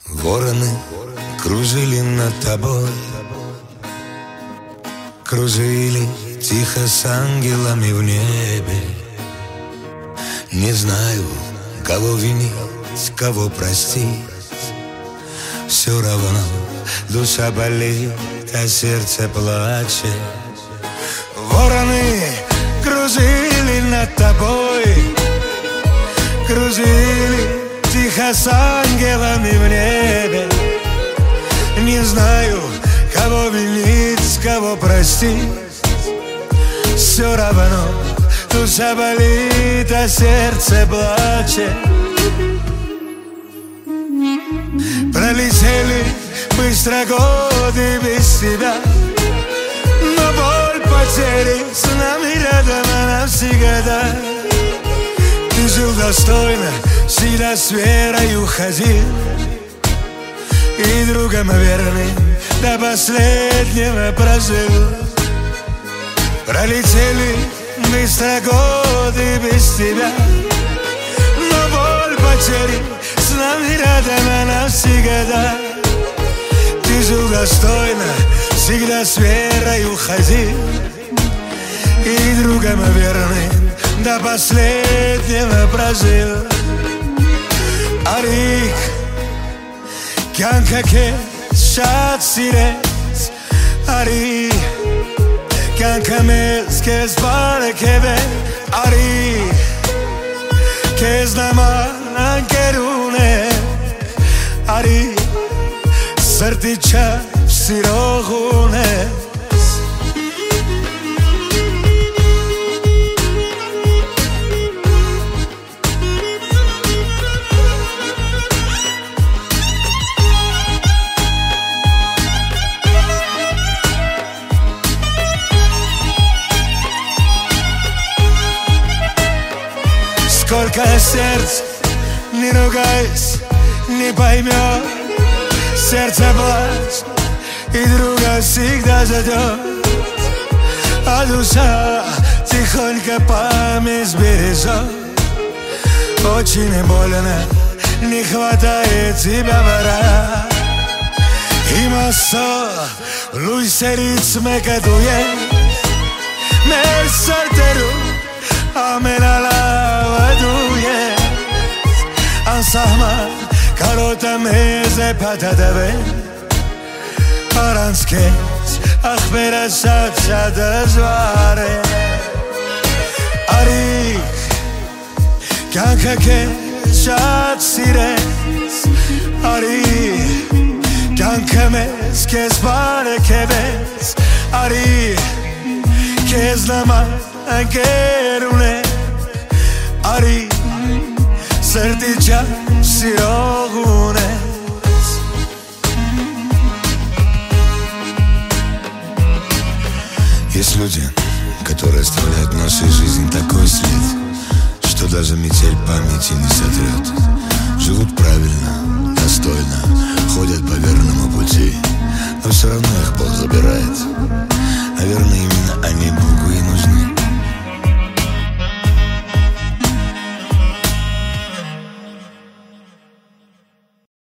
Вороны кружили над тобой, кружили тихо с ангелами в небе. Не знаю, кого винить, кого простить. Все равно душа болит, а сердце плачет. Вороны кружили над тобой, кружили тихо с ангелами в небе. Не знаю, кого винить, кого простить. Все равно душа болит, а сердце плачет. Пролетели быстро годы без тебя, но боль потери с нами рядом навсегда. Ты жил достойно, всегда с верой уходил, и другом верным до последнего прожил. Пролетели быстро годы без тебя, но боль потери с нами рядом навсегда. Ты жил достойно, всегда с верой уходил, и другом верным до последнего прожил. Арик, kanka şat sires, Ari, kanka mes kes barekeve, Ari, kes naman kerune, Ari, srtića sirohune. Сколько сердц не ругайся, не поймет. Сердце плачет, и друга всегда ждет, а душа тихонько память бережет. Очень больно, не хватает тебя пора. И масо, lui seritz me catuye, me solteru, amena la duye. Ansahma, karota meze patadave, aranskes, akhbera shat dezvare. Ari, kanka ke shat sires, Ari, kanka mes kes bare kebes, Ari, kes nama ankerune, Ari, srtića sirohune. Есть люди, которые оставляют в нашей жизни такой след, что даже метель памяти не сотрет. Живут правильно, достойно, ходят по верному пути, но все равно их Бог забирает. Наверное, именно они Бог